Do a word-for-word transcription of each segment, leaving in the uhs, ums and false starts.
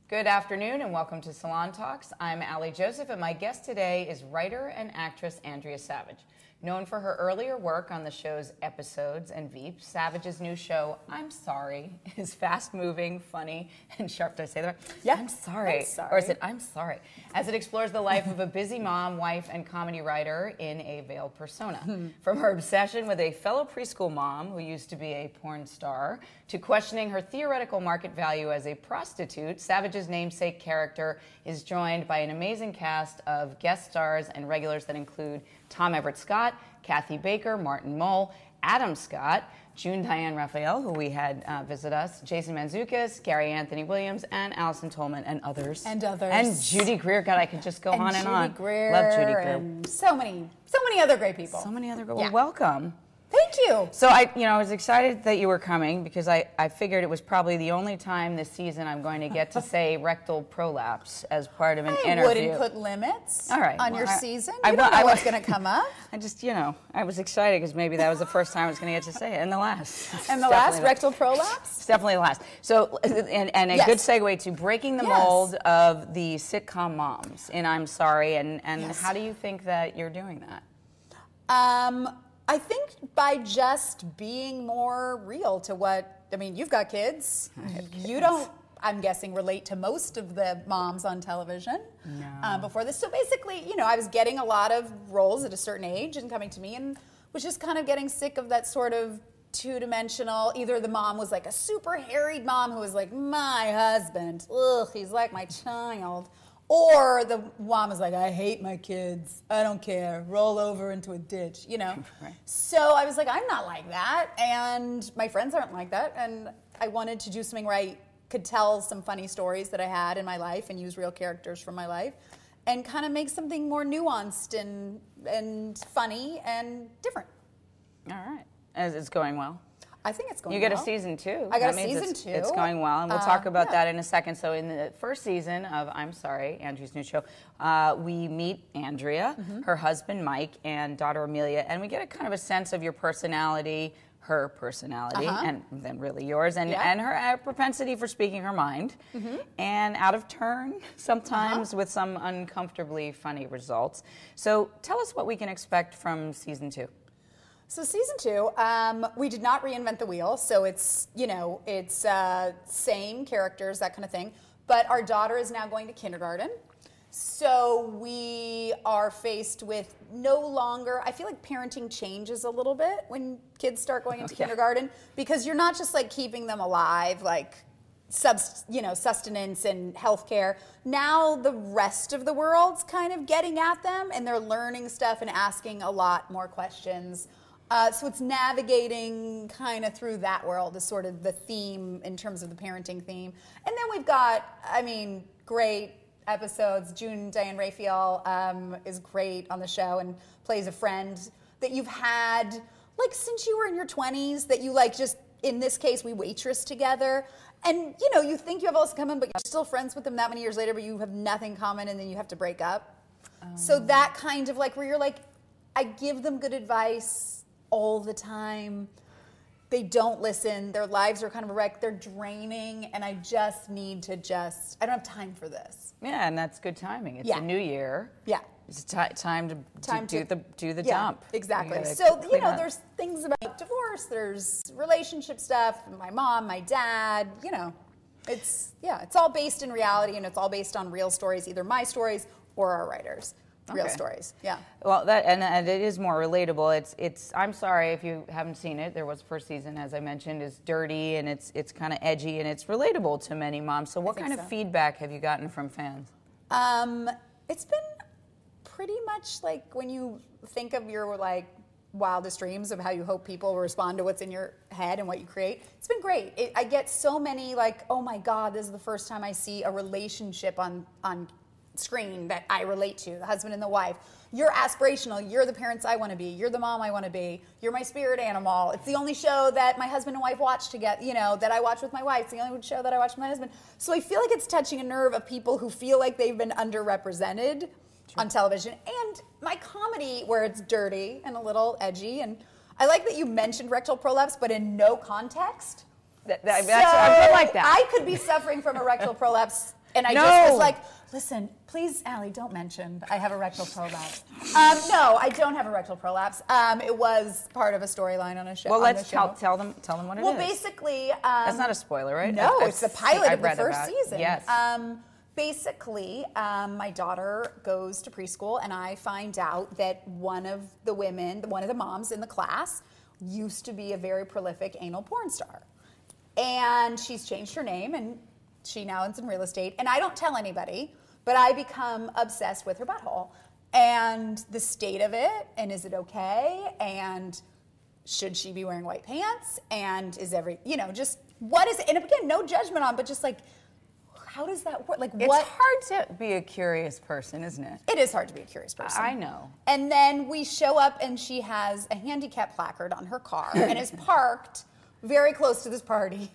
Good afternoon and welcome to Salon Talks. I'm Allie Joseph and my guest today is writer and actress Andrea Savage. Known for her earlier work on the show's Episodes and Veep, Savage's new show, I'm Sorry, is fast-moving, funny, and sharp. Did I say that right? Yeah. I'm sorry. I'm sorry. Or is it I'm Sorry? As it explores the life of a busy mom, wife, and comedy writer in a veiled persona. From her obsession with a fellow preschool mom who used to be a porn star, to questioning her theoretical market value as a prostitute, Savage's namesake character is joined by an amazing cast of guest stars and regulars that include Tom Everett Scott, Kathy Baker, Martin Mull, Adam Scott, June Diane Raphael, who we had uh, visit us, Jason Mantzoukas, Gary Anthony Williams, and Allison Tolman, and others. And others. And Judy Greer. God, I could just go and on and Judy on. Greer Love Judy Greer. And so many, so many other great people. So many other girls. Yeah. Well, welcome. Thank you. So I, you know, I was excited that you were coming because I, I figured it was probably the only time this season I'm going to get to say rectal prolapse as part of an I interview. wouldn't put limits All right. on Well, your I- season. I You wa- don't know I wa- what's going to come up. I just, you know, I was excited because maybe that was the first time I was going to get to say it, and the last. And the It's last definitely rectal prolapse? It's definitely the last. So, and, and a Yes. good segue to breaking the Yes. mold of the sitcom moms in I'm Sorry, and, and Yes. how do you think that you're doing that? Um, I think by just being more real to what, I mean, you've got kids. You don't, I'm guessing, relate to most of the moms on television No. um, before this. So basically, you know, I was getting a lot of roles at a certain age and coming to me and was just kind of getting sick of that sort of two-dimensional, either the mom was like a super harried mom who was like, my husband, ugh, he's like my child. Or the mom is like, I hate my kids. I don't care. Roll over into a ditch, you know? Right. So I was like, I'm not like that. And my friends aren't like that. And I wanted to do something where I could tell some funny stories that I had in my life and use real characters from my life and kind of make something more nuanced and, and funny and different. All right. As it's going well. I think it's going You get well. a season two. I got That a means season it's, two. It's going well, and we'll Uh, talk about yeah. that in a second. So in the first season of I'm Sorry, Andrea's new show, uh, we meet Andrea, Mm-hmm. her husband Mike, and daughter Amelia, and we get a kind of a sense of your personality, her personality, Uh-huh. and then really yours, and, Yeah. and her uh, propensity for speaking her mind, Mm-hmm. and out of turn sometimes Uh-huh. with some uncomfortably funny results. So tell us what we can expect from season two. So season two, um, we did not reinvent the wheel. So it's, you know, it's uh, same characters, that kind of thing. But our daughter is now going to kindergarten. So we are faced with no longer, I feel like parenting changes a little bit when kids start going into Yeah. kindergarten because you're not just like keeping them alive, like subs, you know, sustenance and healthcare. Now the rest of the world's kind of getting at them and they're learning stuff and asking a lot more questions. Uh, so it's navigating kind of through that world is sort of the theme in terms of the parenting theme. And then we've got, I mean, great episodes. June Diane Raphael um, is great on the show and plays a friend that you've had like since you were in your twenties that you like just, in this case, we waitress together. And, you know, you think you have all this in common, but you're still friends with them that many years later, but you have nothing in common and then you have to break up. Um. So that kind of like where you're like, I give them good advice all the time. They don't listen. Their lives are kind of a wreck. They're draining, and I just need to just, I don't have time for this. Yeah, and that's good timing. It's Yeah. a new year. Yeah. It's ti time to, Time to, do to- the do the yeah, dump. Exactly. You gotta So, you clean know, up. there's things about divorce, there's relationship stuff, my mom, my dad, you know. It's, yeah, it's all based in reality, and it's all based on real stories, either my stories or our writers. Real Okay. stories, yeah. Well, that and, and it is more relatable. It's it's. I'm sorry if you haven't seen it. There was first season, as I mentioned, is dirty and it's it's kind of edgy and it's relatable to many moms. So, what think kind of so. feedback have you gotten from fans? Um, it's been pretty much like when you think of your like wildest dreams of how you hope people will respond to what's in your head and what you create. It's been great. It, I get so many like, oh my God, this is the first time I see a relationship on on screen that I relate to, the husband and the wife. You're aspirational. You're the parents I want to be. You're the mom I want to be. You're my spirit animal. It's the only show that my husband and wife watch together, you know, that I watch with my wife. It's the only show that I watch with my husband. So I feel like it's touching a nerve of people who feel like they've been underrepresented on television. And my comedy, where it's dirty and a little edgy. And I like that you mentioned rectal prolapse, but in no context. That, that, So that's, I feel like that. I could be suffering from a rectal prolapse And I No. just was like, listen, please, Allie, don't mention I have a rectal prolapse. Um, no, I don't have a rectal prolapse. Um, it was part of a storyline on a show. Well, on let's the tell show. tell them tell them what it Well, is. basically, um, That's not a spoiler, right? No, I've- it's the I've pilot seen- of the I've read first about it. season. Yes. Um, basically, um, my daughter goes to preschool, and I find out that one of the women, one of the moms in the class, used to be a very prolific anal porn star, and she's changed her name, and she now is in real estate. And I don't tell anybody, but I become obsessed with her butthole and the state of it, and is it okay, and should she be wearing white pants, and is every, you know, just what is it? And again, no judgment on, but just like, how does that work? Like, It's what? hard to be a curious person, isn't it? It is hard to be a curious person. I know. And then we show up, and she has a handicap placard on her car and is parked very close to this party.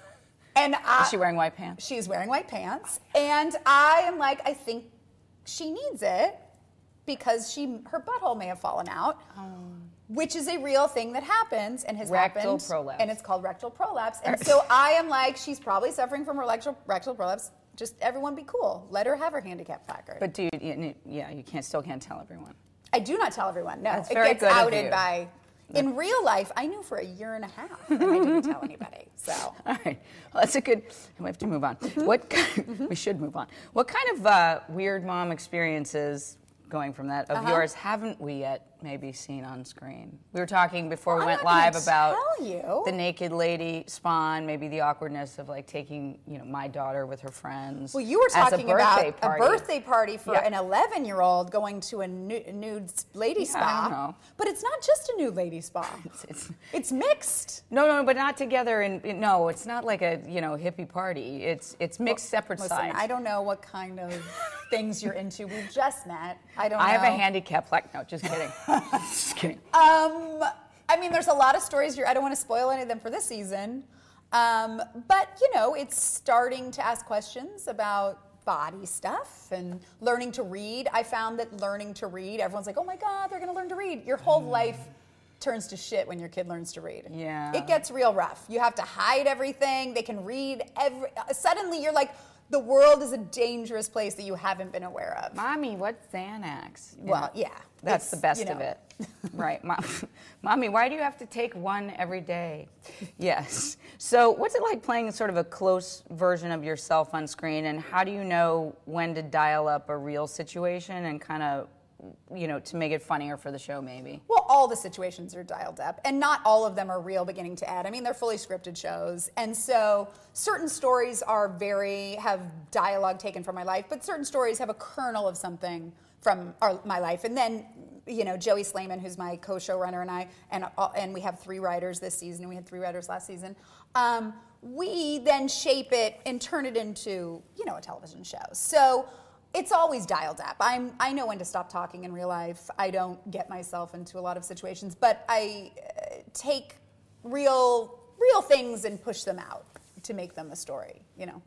And I, Is she wearing white pants? She's wearing white pants, and I am like, I think she needs it because she her butthole may have fallen out, which is a real thing that happens and has Rectal happened. prolapse. And it's called rectal prolapse. And so I am like, she's probably suffering from her rectal, rectal prolapse. Just everyone be cool. Let her have her handicap placard. But do you, yeah, you can't still can't tell everyone. I do not tell everyone. No, That's it very gets good of outed you. by. In real life, I knew for a year and a half, and I didn't tell anybody. So. All right. Well, that's a good. We have to move on. What? Kind, we should move on. What kind of uh, weird mom experiences, going from that, of Uh-huh. yours haven't we yet maybe seen on screen? We were talking before Well, we I'm went not gonna live about tell you. the naked lady spawn, maybe the awkwardness of like taking, you know, my daughter with her friends. Well, you were as talking a birthday about party. a birthday party for Yeah. an eleven-year-old going to a nu- nude lady Yeah, I spa. don't know. But it's not just a nude lady spa. It's, it's, It's mixed. no, no, but not together. And no, it's not like a you know hippie party. It's it's mixed separate Listen, sides. I don't know what kind of things you're into. We've just met. I don't I know. have a handicap like no, just kidding. just kidding. Um, I mean, there's a lot of stories here. I don't want to spoil any of them for this season. Um, but, you know, it's starting to ask questions about body stuff and learning to read. I found that learning to read, everyone's like, oh my God, they're going to learn to read. Your whole life turns to shit when your kid learns to read. Yeah. It gets real rough. You have to hide everything. They can read every, suddenly you're like, the world is a dangerous place that you haven't been aware of. Mommy, what's Xanax? You Well, know, yeah. That's It's, the best you know. of it. Right. Mom, Mommy, why do you have to take one every day? Yes. So what's it like playing sort of a close version of yourself on screen, and how do you know when to dial up a real situation and kind of, you know, to make it funnier for the show maybe? Well, all the situations are dialed up, and not all of them are real beginning to end. I mean, they're fully scripted shows, and so certain stories are very, have dialogue taken from my life, but certain stories have a kernel of something from our, my life. And then, you know, Joey Slayman, who's my co-showrunner, and I, and uh, and we have three writers this season, and we had three writers last season. Um, we then shape it and turn it into, you know, a television show. So it's always dialed up. I'm, I know when to stop talking in real life. I don't get myself into a lot of situations, but I uh, take real, real things and push them out to make them a story, you know.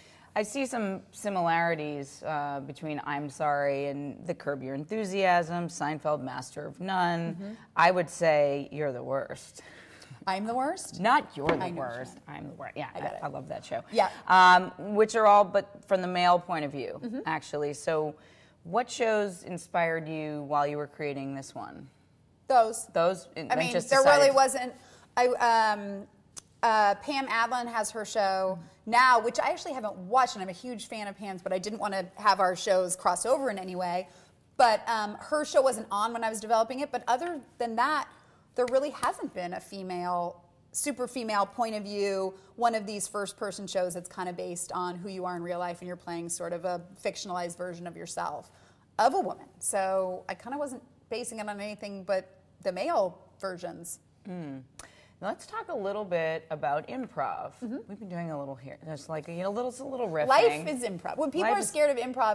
I see some similarities uh, between I'm Sorry and the Curb Your Enthusiasm, Seinfeld, Master of None. Mm-hmm. I would say you're the worst. I'm the worst? Not you're the I know, worst. I'm the worst. Yeah, I, got it. I love that show. Yeah. Um, which are all, but from the male point of view, Mm-hmm. actually. So, what shows inspired you while you were creating this one? Those. Those. I mean, there really wasn't. I um, uh, Pam Adlon has her show now, which I actually haven't watched, and I'm a huge fan of Pam's, but I didn't want to have our shows cross over in any way. But um, her show wasn't on when I was developing it. But other than that, there really hasn't been a female, super female point of view, one of these first-person shows that's kind of based on who you are in real life, and you're playing sort of a fictionalized version of yourself, of a woman. So I kind of wasn't basing it on anything but the male versions. Mm. Let's talk a little bit about improv. Mm-hmm. We've been doing a little here. There's like a you know, little, it's a little riffing. Life is improv. When people Life are is- scared of improv,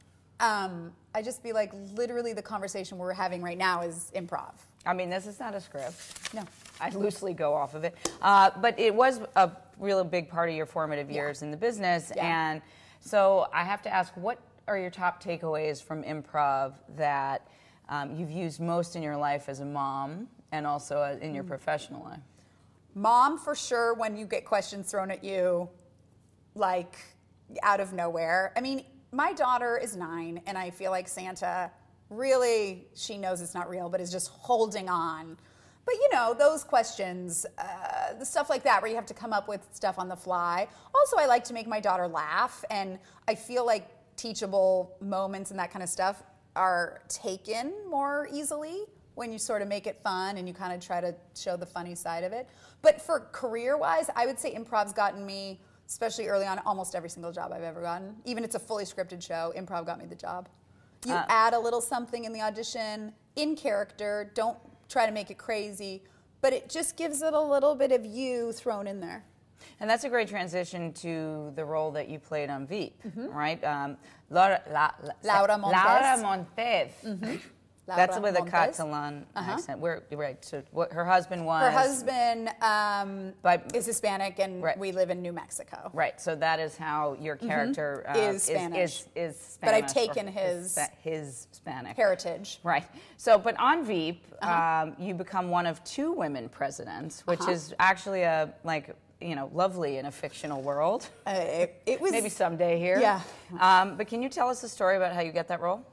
um, I just be like, literally the conversation we're having right now is improv. I mean, this is not a script. No. I loosely go off of it. Uh, but it was a really big part of your formative years in the business. Yeah. And so I have to ask, what are your top takeaways from improv that um, you've used most in your life as a mom and also uh, in your Mm. professional life? Mom, for sure, when you get questions thrown at you, like, out of nowhere. I mean, my daughter is nine, and I feel like Santa really, she knows it's not real, but is just holding on. But you know, those questions, uh, the stuff like that, where you have to come up with stuff on the fly. Also, I like to make my daughter laugh, and I feel like teachable moments and that kind of stuff are taken more easily when you sort of make it fun and you kind of try to show the funny side of it. But for career-wise, I would say improv's gotten me, especially early on, almost every single job I've ever gotten. Even if it's a fully scripted show, improv got me the job. You uh, add a little something in the audition, in character, don't try to make it crazy, but it just gives it a little bit of you thrown in there. And that's a great transition to the role that you played on Veep, mm-hmm. right? Um, Laura, La, La, Laura Montez. Laura Montez. Mm-hmm. Laura That's with Montez. a Catalan uh-huh. accent. We're, right. So what, her husband was. Her husband um, but, is Hispanic, and right. we live in New Mexico. Right. So that is how your character mm-hmm. uh, is Spanish. Is, is, is Spanish. But I've taken his his, his Hispanic heritage. Right. So, but on Veep, uh-huh. um, you become one of two women presidents, which uh-huh. is actually a like. you know, lovely in a fictional world. Uh, it, it was maybe someday here. Yeah. Um, but can you tell us a story about how you get that role?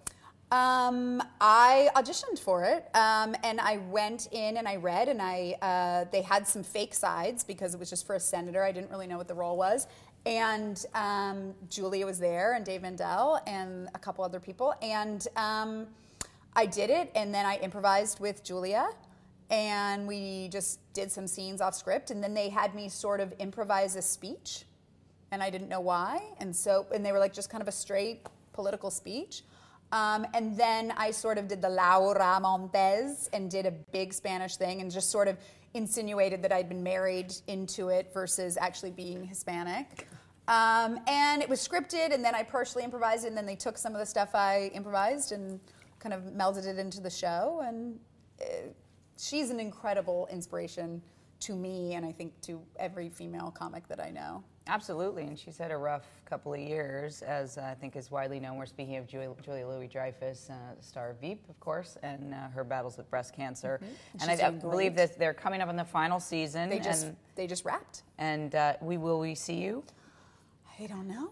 Um, I auditioned for it, um, and I went in and I read, and I uh, they had some fake sides because it was just for a senator. I didn't really know what the role was, and um, Julia was there, and Dave Mandel, and a couple other people, and um, I did it, and then I improvised with Julia. And we just did some scenes off script, and then they had me sort of improvise a speech, and I didn't know why. And so, and they were like just kind of a straight political speech. Um, and then I sort of did the Laura Montez and did a big Spanish thing and just sort of insinuated that I'd been married into it versus actually being Hispanic. Um, and it was scripted, and then I partially improvised it, and then they took some of the stuff I improvised and kind of melded it into the show. And it, she's an incredible inspiration to me, and I think to every female comic that I know. Absolutely, and she's had a rough couple of years, as uh, I think is widely known. We're speaking of Julia, Julia Louis-Dreyfus, uh, star of Veep, of course, and uh, her battles with breast cancer. Mm-hmm. And, and I, I believe that they're coming up on the final season. They just and, they just wrapped. And uh, we will we see you? I don't know.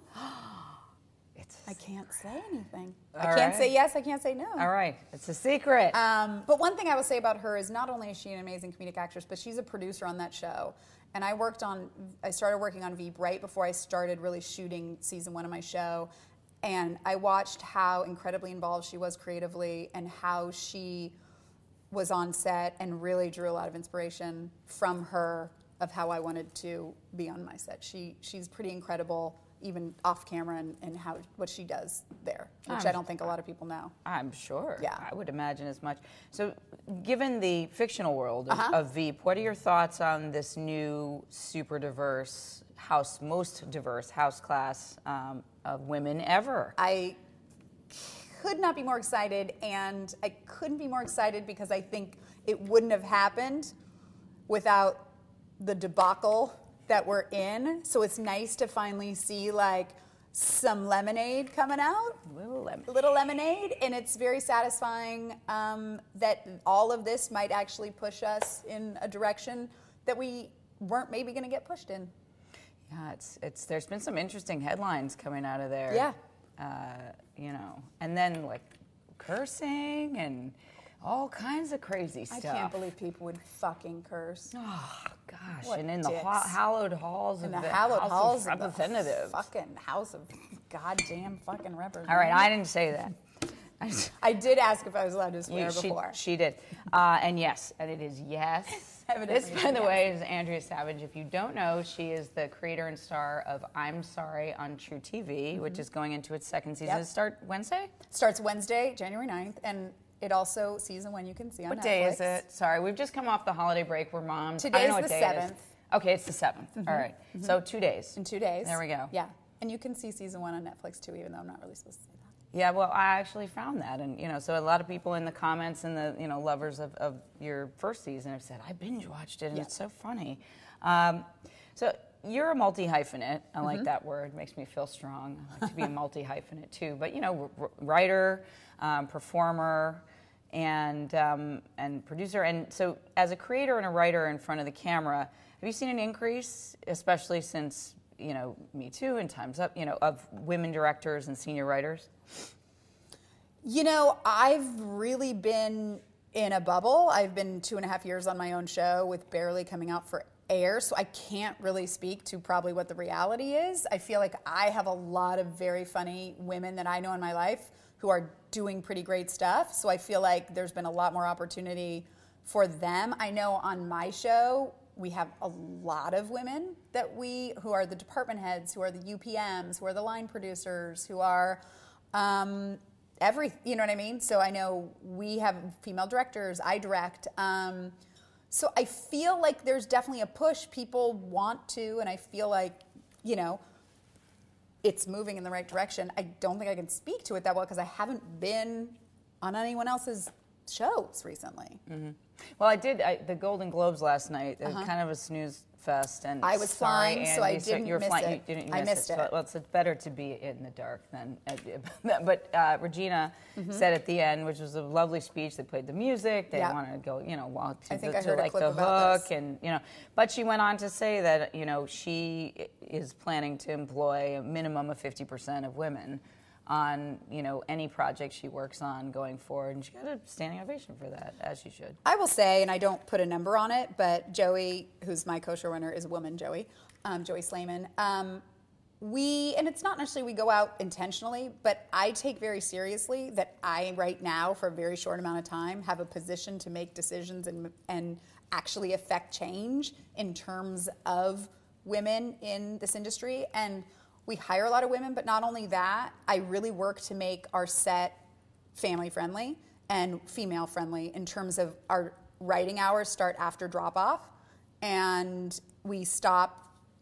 It's I can't say anything. All I can't right. say yes, I can't say no. All right, it's a secret. Um, but one thing I will say about her is not only is she an amazing comedic actress, but she's a producer on that show. And I worked on, I started working on Veep right before I started really shooting season one of my show. And I watched how incredibly involved she was creatively and how she was on set and really drew a lot of inspiration from her of how I wanted to be on my set. She She's pretty incredible, even off camera, and, and how what she does there, which I'm, I don't think a lot of people know. I'm sure. Yeah. I would imagine as much. So given the fictional world of, Uh-huh. of Veep, what are your thoughts on this new super diverse house, most diverse house class um, of women ever? I could not be more excited, and I couldn't be more excited because I think it wouldn't have happened without the debacle that we're in. So it's nice to finally see like some lemonade coming out, Little lemonade. little lemonade, and it's very satisfying um, that all of this might actually push us in a direction that we weren't maybe going to get pushed in. Yeah, it's it's. There's been some interesting headlines coming out of there. Yeah. Uh, you know, and then like cursing and all kinds of crazy stuff. I can't believe people would fucking curse. Oh gosh! What and in the dicks. ha- hallowed halls In of the the hallowed House halls of of the Representatives. fucking House of goddamn fucking Representatives. All right, I didn't say that. I, I did ask if I was allowed to swear you, she, before. she did, uh, and yes, and it is yes. Evidently This, by the yes. way, is Andrea Savage. If you don't know, she is the creator and star of I'm Sorry on True T V, mm-hmm. which is going into its second season. Yep. Does it start Wednesday? Starts Wednesday, January ninth, and it also season one you can see on What Netflix. day is it? Sorry, we've just come off the holiday break. We're moms. I Today's don't know what the day seventh. It is. Okay, it's the seventh. Mm-hmm. All right. Mm-hmm. So two days. In two days. There we go. Yeah. And you can see season one on Netflix too, even though I'm not really supposed to say that. Yeah, well, I actually found that, and you know, so a lot of people in the comments and the you know lovers of, of your first season have said I binge watched it, and Yeah. it's so funny. Um, so you're a multi hyphenate. I like Mm-hmm. that word; makes me feel strong. I like to be a multi hyphenate too. But you know, r- writer, um, performer, and um, and producer. And so, as a creator and a writer in front of the camera, have you seen an increase, especially since you know, Me Too and Time's Up, you know, of women directors and senior writers? You know, I've really been in a bubble. I've been two and a half years on my own show with barely coming out for air, so I can't really speak to probably what the reality is. I feel like I have a lot of very funny women that I know in my life who are doing pretty great stuff, so I feel like there's been a lot more opportunity for them. I know on my show, we have a lot of women that we, who are the department heads, who are the U P Ms, who are the line producers, who are um, every, you know what I mean? So I know we have female directors, I direct. Um, so I feel like there's definitely a push. People want to, and I feel like, you know, it's moving in the right direction. I don't think I can speak to it that well because I haven't been on anyone else's shows recently. Mm-hmm. Well, I did I, the Golden Globes last night. It was Uh-huh. kind of a snooze fest, and I was sorry, flying, so I Andy, didn't you were miss flying, it. You didn't I miss missed it. it. Well, it's better to be in the dark than. But uh, Regina Mm-hmm. said at the end, which was a lovely speech. They played the music. They Yeah. wanted to go, you know, walk to, I think the, I to heard a like clip the about hook, this. and you know. But she went on to say that you know she is planning to employ a minimum of fifty percent of women on, you know, any project she works on going forward, and she got a standing ovation for that, as she should. I will say, and I don't put a number on it, but Joey, who's my co-showrunner, is a woman, Joey, um, Joey Slayman. Um, we, and it's not necessarily we go out intentionally, but I take very seriously that I, right now, for a very short amount of time, have a position to make decisions and, and actually affect change in terms of women in this industry. And we hire a lot of women, but not only that, I really work to make our set family friendly and female friendly in terms of our writing hours start after drop off, and we stop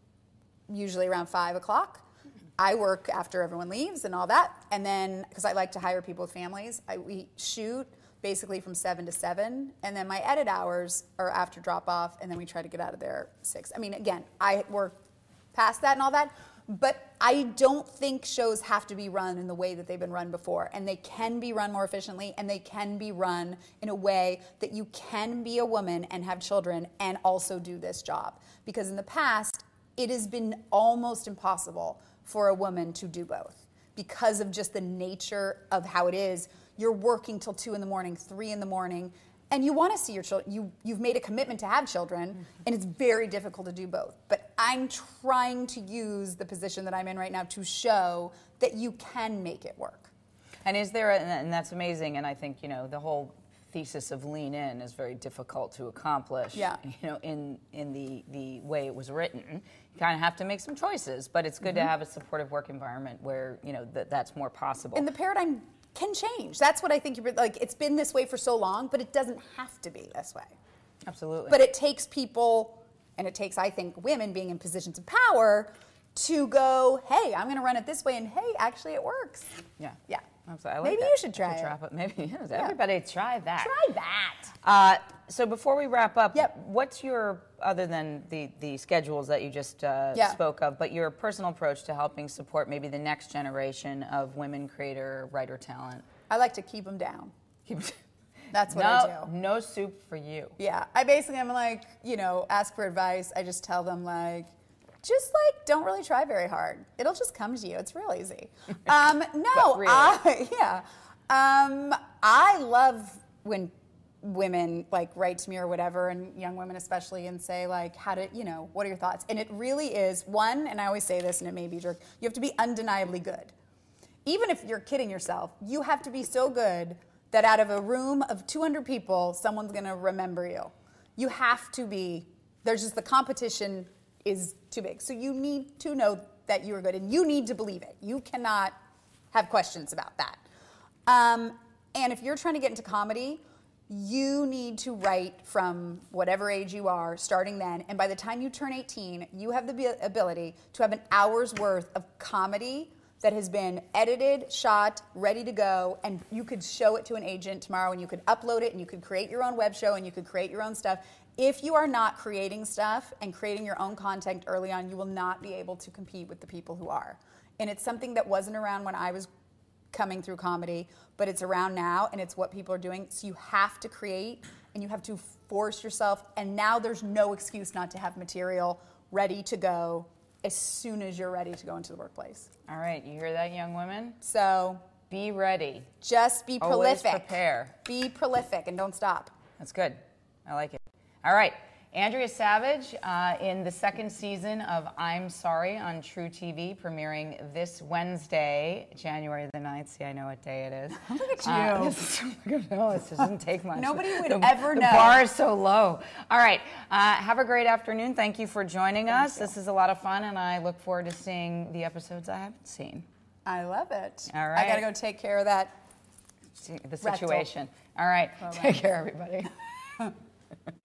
usually around five o'clock. I work after everyone leaves and all that, and then because I like to hire people with families, I, we shoot basically from seven to seven, and then my edit hours are after drop off, and then we try to get out of there six. I mean, again, I work past that and all that, but I don't think shows have to be run in the way that they've been run before, and they can be run more efficiently, and they can be run in a way that you can be a woman and have children and also do this job. Because in the past, it has been almost impossible for a woman to do both because of just the nature of how it is. You're working till two in the morning, three in the morning, and you want to see your children. You, you've made a commitment to have children, mm-hmm. and it's very difficult to do both. But I'm trying to use the position that I'm in right now to show that you can make it work. And is there, a, and that's amazing, and I think, you know, the whole thesis of lean in is very difficult to accomplish, yeah. you know, in, in the, the way it was written. You kind of have to make some choices, but it's good mm-hmm. to have a supportive work environment where, you know, that that's more possible. And the paradigm can change. That's what I think, you're, like, it's been this way for so long, but it doesn't have to be this way. Absolutely. But it takes people, and it takes, I think, women being in positions of power to go, hey, I'm going to run it this way, and hey, actually it works. Yeah. Yeah. I like Maybe that. you should try should it. Try it. Maybe yes. Yeah. Everybody try that. Try that. Uh, so before we wrap up, Yep. what's your, other than the, the schedules that you just uh, Yeah. spoke of, but your personal approach to helping support maybe the next generation of women creator, writer talent? I like to keep them down. Keep That's what no, I do. No soup for you. Yeah. I basically, I'm like, you know, ask for advice. I just tell them, like, just like, don't really try very hard. It'll just come to you. It's real easy. Um, no, really? I, yeah. Um, I love when women like write to me or whatever, and young women especially, and say like, how to, you know, what are your thoughts? And it really is, one, and I always say this and it may be a jerk, you have to be undeniably good. Even if you're kidding yourself, you have to be so good that out of a room of two hundred people, someone's gonna remember you. You have to be, there's just the competition is too big. So you need to know that you are good, and you need to believe it. You cannot have questions about that. Um, and if you're trying to get into comedy, you need to write from whatever age you are, starting then. And by the time you turn eighteen, you have the ability to have an hour's worth of comedy that has been edited, shot, ready to go, and you could show it to an agent tomorrow, and you could upload it, and you could create your own web show, and you could create your own stuff. If you are not creating stuff and creating your own content early on, you will not be able to compete with the people who are. And it's something that wasn't around when I was coming through comedy, but it's around now, and it's what people are doing. So you have to create, and you have to force yourself, and now there's no excuse not to have material ready to go as soon as you're ready to go into the workplace. All right, you hear that, young women? So be ready. Just be Always prolific. prepare. Be prolific and don't stop. That's good. I like it. All right. Andrea Savage uh, in the second season of I'm Sorry on True T V, premiering this Wednesday, January the ninth. See, I know what day it is. Look at you. Uh, this, is, no, this doesn't take much. Nobody would the, ever the know. The bar is so low. All right. Uh, have a great afternoon. Thank you for joining Thank us. you. This is a lot of fun, and I look forward to seeing the episodes I haven't seen. I love it. All right. I got to go take care of that. The situation. All right. Bye-bye. Take care, everybody.